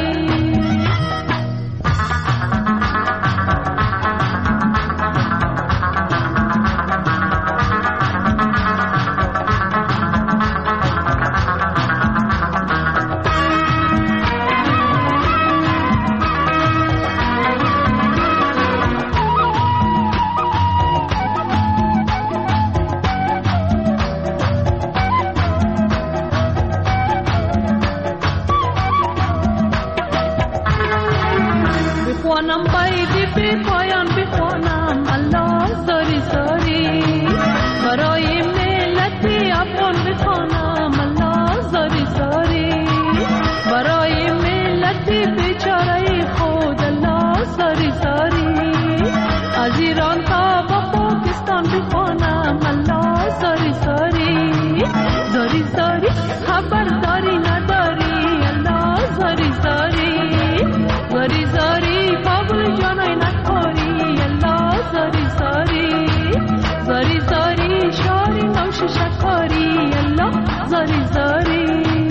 بخوانم باید به پایان بخوانم، الله زاری زاری برای ملت افغان بخوانم، الله زاری زاری برای ملت بیچاره خود، الله زاری زاری از ایران تا به پاکستان بخوانم، الله زاری زاری زاری زاری خبر داری نداری، الله زاری زاری زاری زاری زاری شاری نوش شکاری الله زاری زاری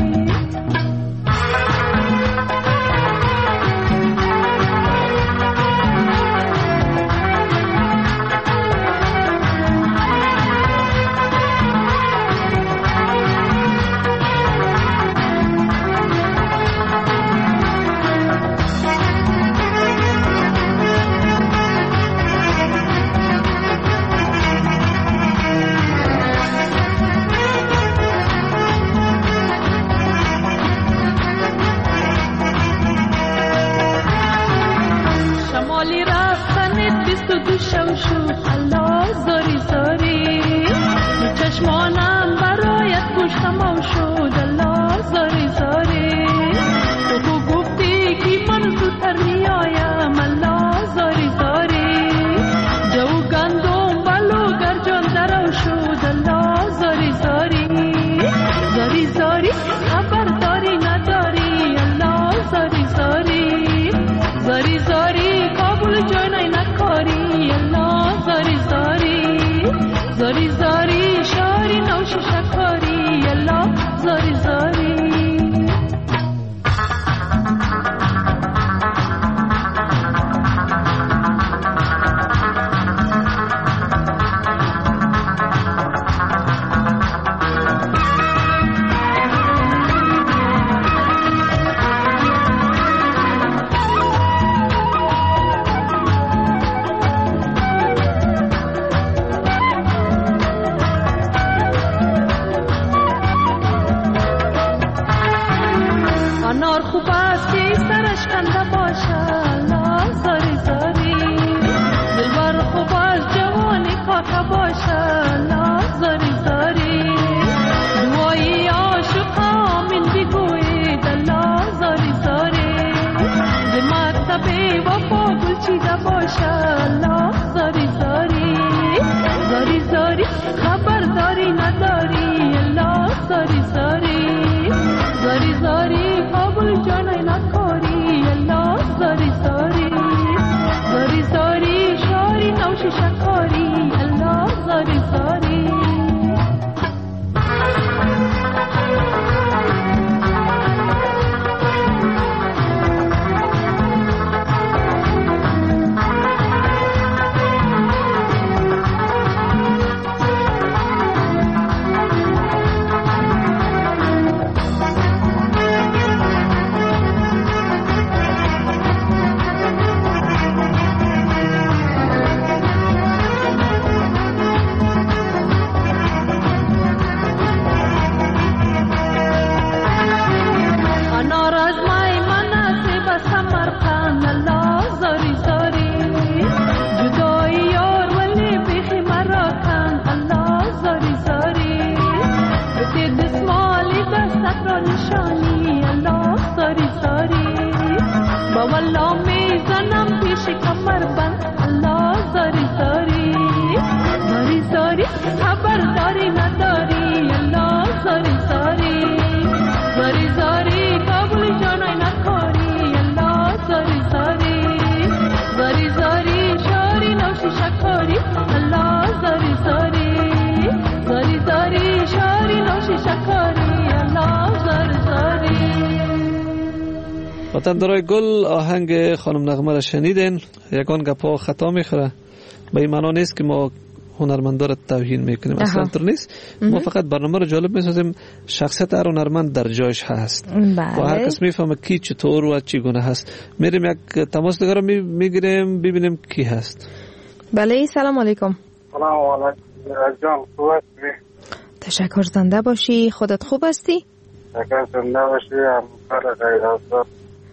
وطندارای گل آهنگ خانم نغمه را شنیدین. یکان گپا خطا میخوره، به این معنا نیست که ما هنرمندا را توهین میکنیم، اصلا طور نیست. ما فقط برنامه رو جالب میسازیم، شخصیت هر هنرمند در جایش هست بله. و هر کس میفهمه کی چطور و چگونه هست. میریم یک تماس دیگر رو میگیریم ببینیم کی هست. بله سلام علیکم. سلام علیکم جان، خوب هستی؟ تشکر، زنده باشی. خودت خوب هستی؟ تشکر، زنده باشی. همکار غیر حاضر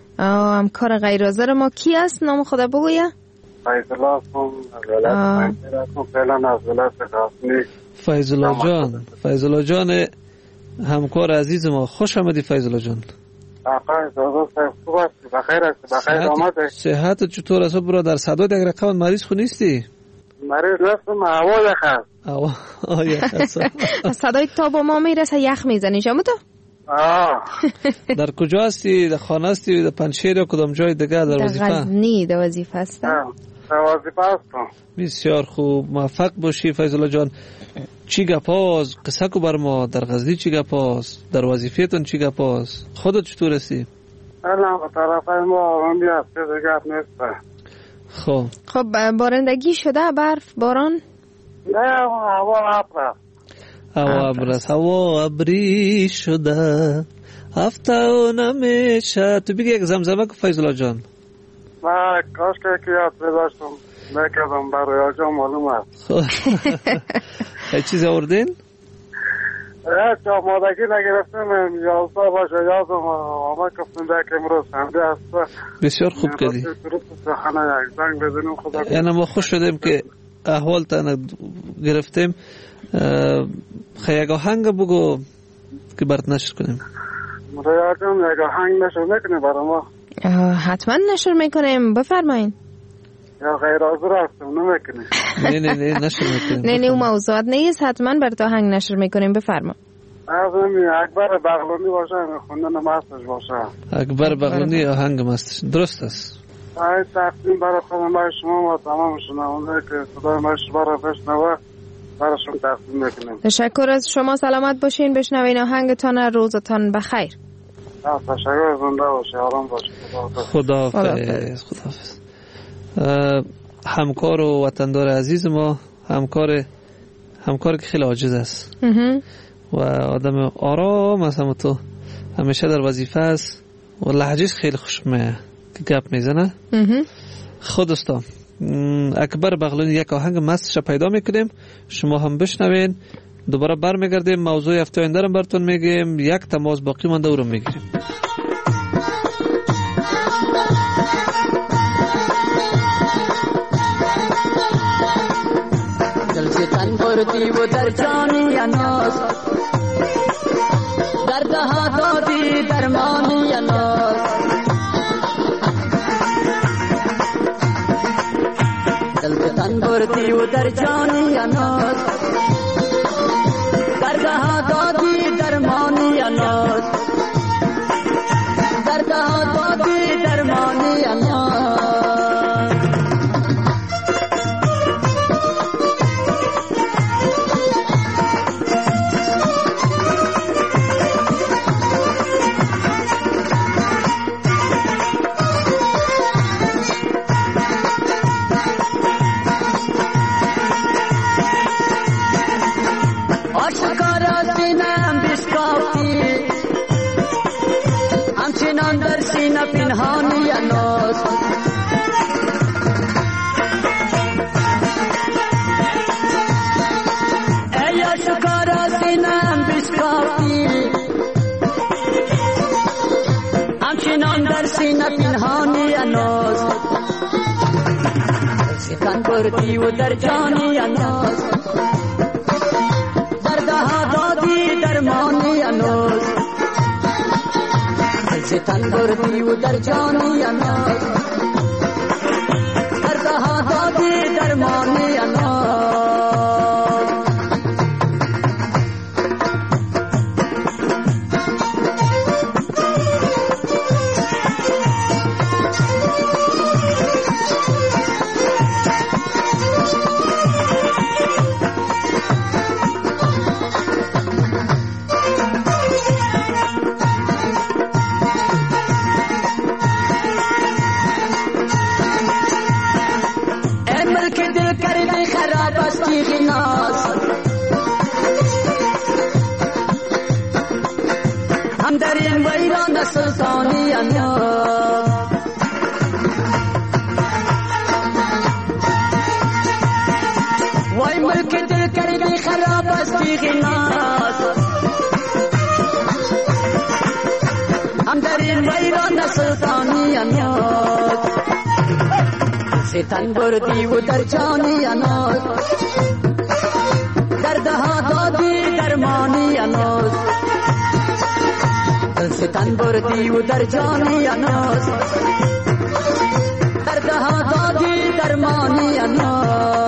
همکار غیر حاضر ما کی است؟ نام خدا بگویه. فیض الله هستم از ولایت هستم، فعلا از ولایت غزنی. فیض الله جان، فیض الله جان همکار عزیز ما، خوش آمدی فیض الله جان. آقای داداش خوب هستی؟ بخیر هستی؟ بخیر آمده؟ صحت چطور است برادر؟ صدا یک رقم مریض خو نیستی؟ مریض نیستم، هوا یخ هوا یخ صدای تا با ما میرسه، یخ میزنی شما تو؟ آه در کجا هستی؟ در خانه هستی؟ در پنجشیر یا کدام جای دیگه در وظیفه؟ در غزنی در وظیفه هستم. وظیفه هستم. بسیار خوب، موفق باشی فیض الله جان. چی گپاز؟ قصه کو بر ما. در غزنی چی گپاز؟ در وظیفه‌تون چی گپاز؟ خودت چطور هستی؟ الان به طرف ما آرامی هست که گپ نیست. خب خب بارندگی شده؟ برف باران؟ نه هوا ابر. هوا ابر است. هوا ابری شده هفته و نمیشه. تو بگی یک زمزمه کو فیض الله جان. نه کاش که یاد بداشتم نکردم، برای آجا معلوم است. یه چیز آوردین؟ یه چا مادگی نگرفتم یازده باشه یادم آمه کفتن که امروز سنده هست. بسیار خوب کردی. یعنی ما خوش شدیم که احوال تا گرفتیم. خیلی یک آهنگ بگو که برات نشر کنیم. ریاضم یک آهنگ نشر میکنی برای ما؟ حتما نشر میکنیم، بفرمایین. یا غیر حاضر هستم نمیکنی؟ نه نه نه نشر میکنیم. نه نه اون موضوعات نیست، حتما برات آهنگ نشر میکنیم، بفرما. از امی اکبر بغلونی باشه خوندن مستش باشه. اکبر بغلونی آهنگ مستش درست است. ای تقدیم برای خودم برای شما و تمام شنونده که صدای مشبه را بشنوه برایشون تقدیم میکنیم. تشکر از شما، سلامت باشین، بشنوین آهنگتان، روزتان بخیر. تشکر، زنده باشه، آرام باشه. خداحافظ. خداحافظ. همکار و وطندار عزیز ما، همکار همکار که خیلی عاجز است و آدم آرام است، هم تو همیشه در وظیفه است و لهجهش خیلی خوشمه که گپ میزنه. خود دوستان اکبر بغلونی یک آهنگ مستش پیدا میکنیم، شما هم بشنوین. دوباره برمیگردیم، موضوع هفته آینده رو براتون میگیم. یک تماس باقی مونده او رو میگیریم. دل سے تن بردی و در جانی اناس در دها دادی درمانی اناس دل سے تن بردی و در جانی اناس در دها دادی درمانی اناس در دها دادی درمانی اناس پنهانی اناس ای اشکارا سینم بشکافی همچنان در سینه پنهانی اناس سکن بردی و در جانی اناس در دها دادی درمانی اناس تن بردی و در جانی اناس در دها دادی درمانی اناس هم در این ویران سلطانی اناس وای ملک دل کردی خراب است بیغناس هم در این ویران سلطانی اناس ستن بردی و در جانی اناس در دها دادی درمانی اناس ستن بردی و در جانی اناس در دها دادی درمانی اناس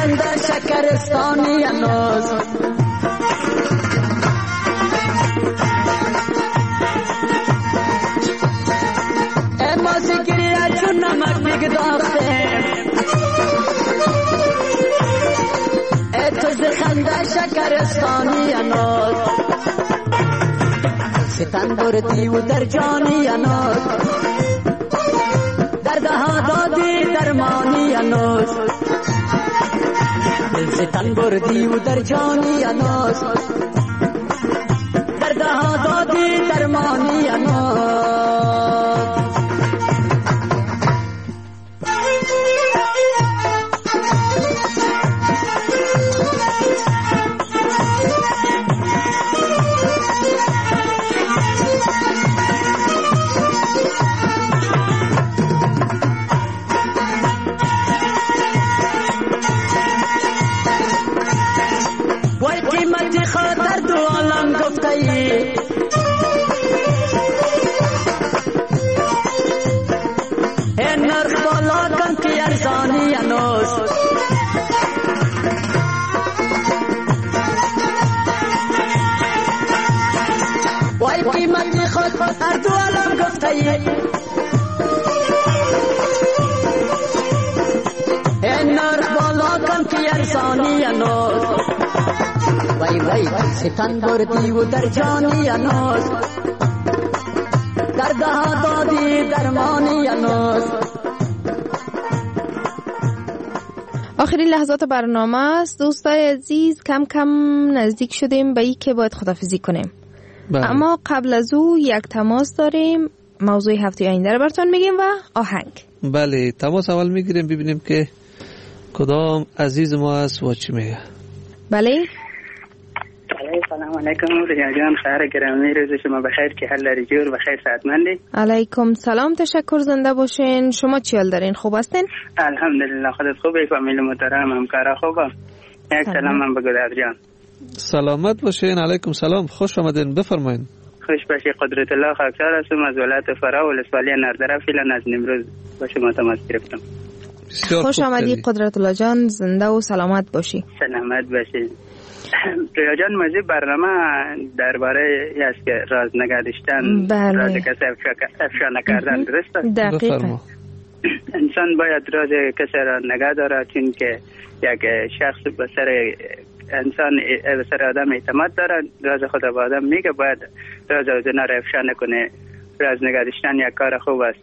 خنده شکرستانی ناز ای موسیقی چون نمک بگداخته ای تو ز خنده شکرستانی ناز ستن بردی و در جانی ناز دردها دادی درمانی ناز دل ستن بردی و در جانی ناز دردها دادی درمانی ناز خاطر تو عالم گفته ای ای نرخ بالا کن که ارزانی انوز وای قیمتی خاطر تو عالم گفته ای ای نرخ بالا کن که ارزانی انوز وای وای ستن بردی و در جانی انوز دردها دادی درمانی انوز. آخرین لحظات برنامه است دوستای عزیز، کم کم نزدیک شدیم به این که باید خداحافظی کنیم. بله. اما قبل از او یک تماس داریم، موضوع هفته آینده رو براتون میگیم و آهنگ. بله تماس اول میگیریم ببینیم که کدام عزیز ما است و چی میگه. بله سلام علیکم ریا جان، خیر گرامی، روز شما بخیر که حال داری جور بخیر صحتمندی. علیکم سلام، تشکر، زنده باشین. شما چی حال دارین؟ خوب هستین؟ الحمدلله، خودت خوبی؟ فامیل محترم همکارا خوبه؟ یک سلام من به گودر جان. سلامت باشین. علیکم سلام، خوش آمدین، بفرمایید. خوش باشی. قدرت الله خاکسار هستم از ولایت فرا ولسوالی نردره. فعلا از نمروز با شما تماس گرفتم. خوش آمدی قدرت الله جان، زنده و سلامت باشی. سلامت باشی. ریا جان، موضوع برنامه درباره است که راز نگه داشتن، راز کسی افشا نکردن، درسته؟ دقیقا. انسان باید راز کسی را نگه داره، چون که یک شخص به سر انسان به سر آدم اعتماد داره، راز خود به آدم میگه، باید راز اوزنا را افشا نکنه. راز نگه داشتن یک کار خوب است.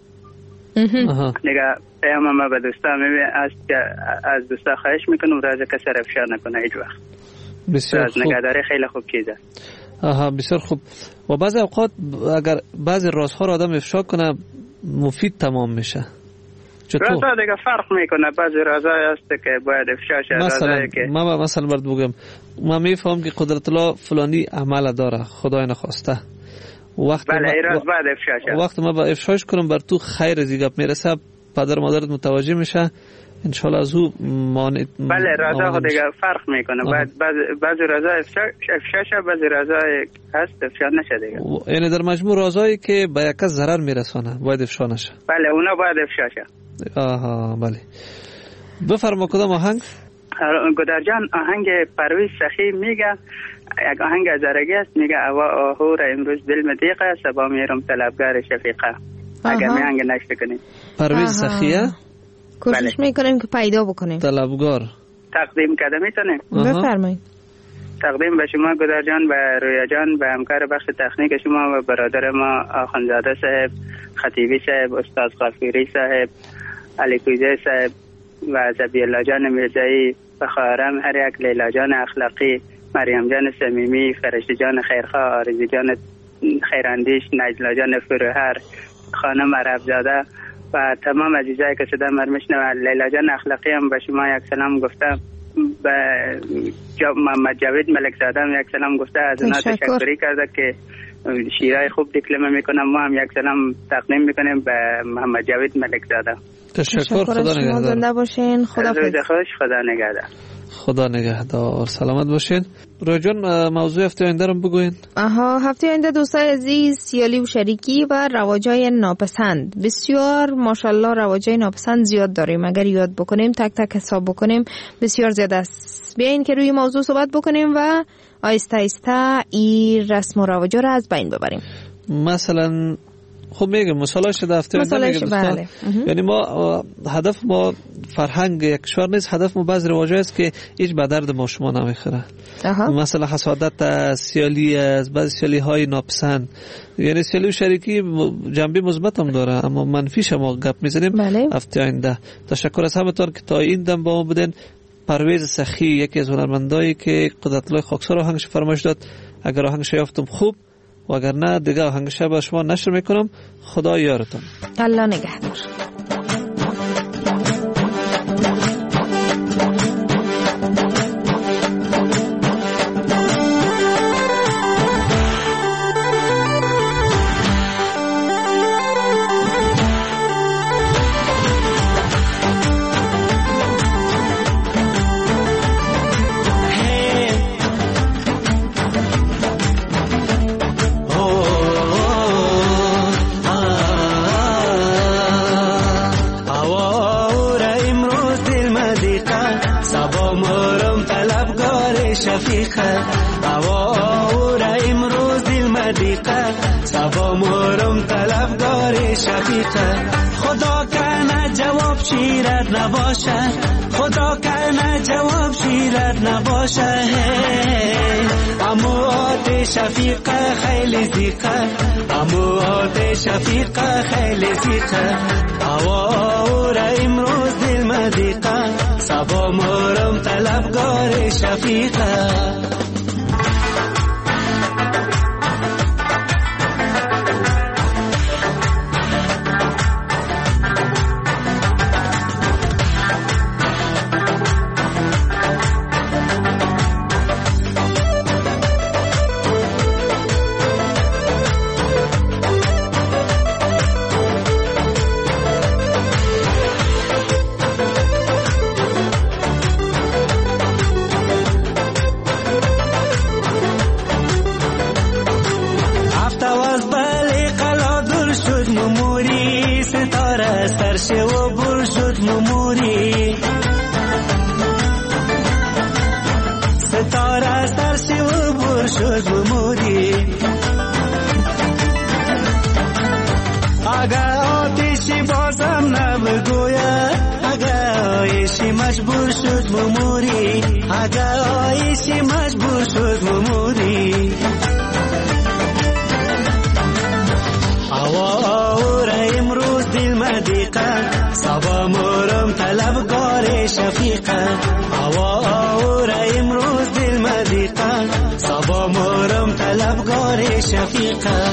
نگه پیام ما به دوستا میبینه است که از دوستا خواهش میکنم راز کسی را افشا نکنه هیچ وقت. بسیار خوب. نگهداری خیلی خوب چیزه. آها بسیار خوب. و بعضی اوقات اگر بعضی رازها را آدم افشا کنه مفید تمام میشه. رازها دیگه فرق میکنه. بعضی رازهای هست که باید افشا شه. مثلا که ما مثلا برات بگم، ما میفهم که قدرت الله فلانی عمل داره، خدای نخواسته. وقت بله این راز و... باید افشا شه. وقت ما با افشاش کنم بر تو خیر دیگه میرسه، پدر مادرت متوجه میشه، انشالله از او مانع. بله رازها خود دیگه فرق میکنه. بعد بعضی رازها افشا شه، بعضی رازها هست افشا نشه دیگه. یعنی در مجموع رازهایی که به یک کس ضرر میرسونه باید افشا نشه. بله اونا باید افشا شه. آها بله. بفرما کدام آهنگ؟ گودر جان، آهنگ پرویز سخی میگه، یک آهنگ از ارگی است، میگه اوا آهو را امروز دل مدیقه، سبا میرم طلبگار شفیقه. اگر می آهنگ نشته کنیم. پرویز سخیه؟ کوشش میکنیم که پیدا بکنیم. طلبگار تقدیم کرده میتونیم؟ بفرمایید. تقدیم به شما گودر جان، به رویا جان، به همکار بخش تکنیک شما و برادر ما آخوندزاده صاحب، خطیبی صاحب، استاد غفوری صاحب، علی کویزه صاحب و زبی الله جان میرزایی، بخارم هر یک، لیلا جان اخلاقی، مریم جان صمیمی، فرشته جان خیرخواه، آرزی جان خیراندیش، نجلا جان فروهر، خانم عربزاده و تمام عزیزایی که صدا من میشنوند. لیلا جان اخلاقی هم به شما یک سلام گفتم. به محمد جاوید ملک زاده هم یک سلام گفته، از اونا تشکری کرده که شیرای خوب دیکلمه میکنم. ما هم یک سلام تقدیم میکنیم به محمد جاوید ملک زاده. تشکر. خدا نگهدار. زنده باشین. خدا روز خوش. خدا نگهدار. خدا نگهدار. سلامت باشین. رویا جان موضوع هفته آینده رو بگوین. آها، هفته آینده دوستای عزیز سیالی و شریکی و رواجای ناپسند. بسیار ماشاءالله رواجای ناپسند زیاد داریم. اگر یاد بکنیم تک تک حساب بکنیم بسیار زیاد است. بیاین که روی موضوع صحبت بکنیم و آیسته آیسته این رسم و رواجا رو از بین ببریم. مثلا خب میگم مثالاش در هفته آینده میگم بله. یعنی ما هدف ما فرهنگ یک کشور نیست، هدف ما بعض رواجا است که هیچ به درد ما شما نمیخوره. مثلا حسادت، سیالی است، بعض سیالی های ناپسند. یعنی سیالی و شریکی جنبه مثبت هم داره اما منفیش ما گپ میزنیم بله. هفته آینده. تشکر از همتون که تا این دم با ما بودین. پرویز سخی یکی از هنرمندایی که قدرت الله خاکسار آهنگش فرمایش داد، اگر آهنگش یافتم خوب و اگر نه دیگه آهنگش به شما نشر میکنم. خدا یارتون. الله نگهدار. خدا کنه جواب شیرت نباشه، خدا کنه جواب شیرت نباشه. اموات شفیقه خیلی زیقه، اموات شفیقه خیلی زیقه. هوا امروز دل مدیقه، صبا مرم طلبگار شفیقه. مجبور شد مموری، اگر آیشی مجبور شد مموری. آوار امروز دل مدیقه، صبا مرم طلبگار شفیقه. آوار امروز دل مدیقه، صبا مرم طلبگار شفیقه.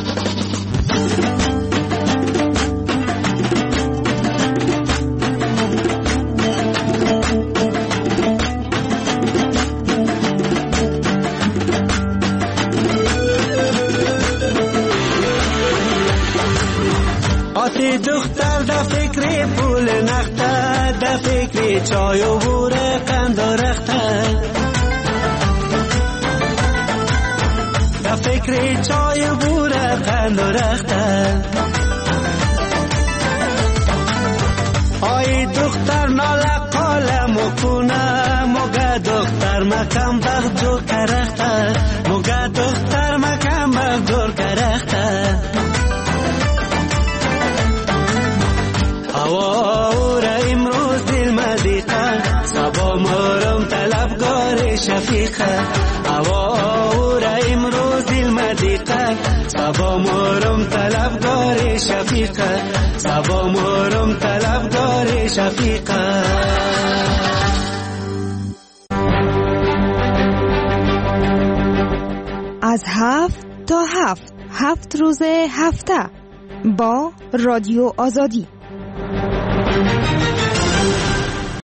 دختر در فکر پول نخته، در فکر چای و بوره قند و رخته، در فکر چای و بوره قند و رخته. آی دختر ناله قاله مکنه، مگه دختر مکم بغدور کرخته، مگه دختر مکم بغدور کرخته. هوا امروز دل مدیقه، صبا مرم طلبگار شفیقه. هوا امروز دل مدیقه، صبا مرم طلبگار شفیقه. صبا مرم طلبگار شفیقه. از هفت تا هفت، هفت روز هفته با رادیو آزادی.